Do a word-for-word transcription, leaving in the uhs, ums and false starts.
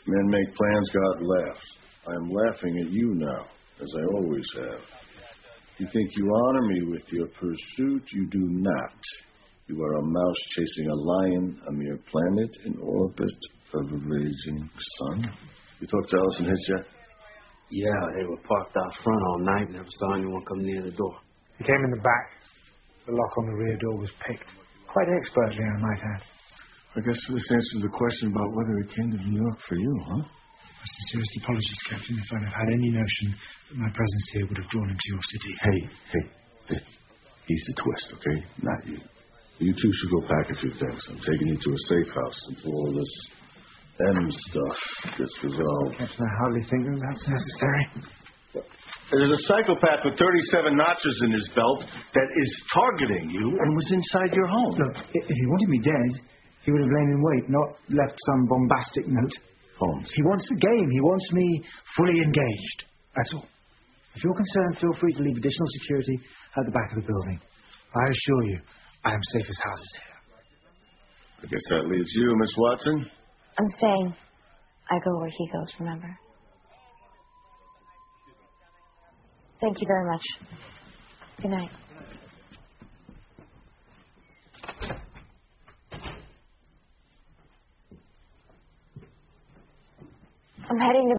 Men make plans, God laughs. I'm laughing at you now, as I always have. You think you honor me with your pursuit? You do not. You are a mouse chasing a lion, a mere planet in orbit of a raging sun. You talked to Allison Hitch yet? Yeah, they were parked out front all night. Never saw anyone come near the door. He came in the back. The lock on the rear door was picked. Quite expertly, I might add. I guess this answers the question about whether he came to New York for you, huh? My sincerest apologies, Captain, if I'd have had any notion that my presence here would have drawn him to your city. Hey, hey, hey. He's the twist, okay? Not you. You two should go pack a few things. I'm taking you to a safe house until all this M stuff gets resolved. Captain, I hardly think that that's necessary. There's a psychopath with thirty-seven notches in his belt that is targeting you and was inside your home. Look, if he wanted me dead, he would have lain in wait, not left some bombastic note. Holmes. He wants the game. He wants me fully engaged. That's all. If you're concerned, feel free to leave additional security at the back of the building. I assure you, I am safe as houses here. I guess that leaves you, Miss Watson. I'm saying I go where he goes, remember? Thank you very much. Good night. I'm heading to